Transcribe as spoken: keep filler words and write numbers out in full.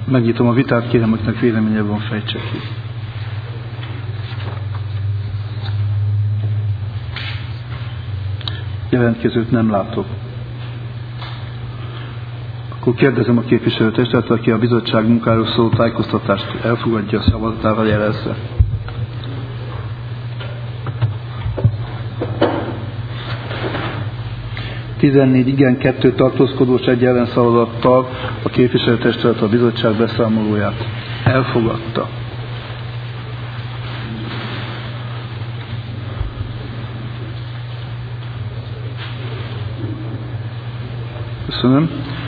Megnyitom a vitát, kérem, akinek véleménye van, fejtse ki. Jelentkezőt nem látok. Akkor kérdezem a képviselőtestet, aki a bizottság munkáról szóló tájékoztatást elfogadja, a szavazatával jelezze. tizennégy igen, kettő tartózkodós, egy ellenszavazattal a képviselőtestület a bizottság beszámolóját elfogadta. Köszönöm.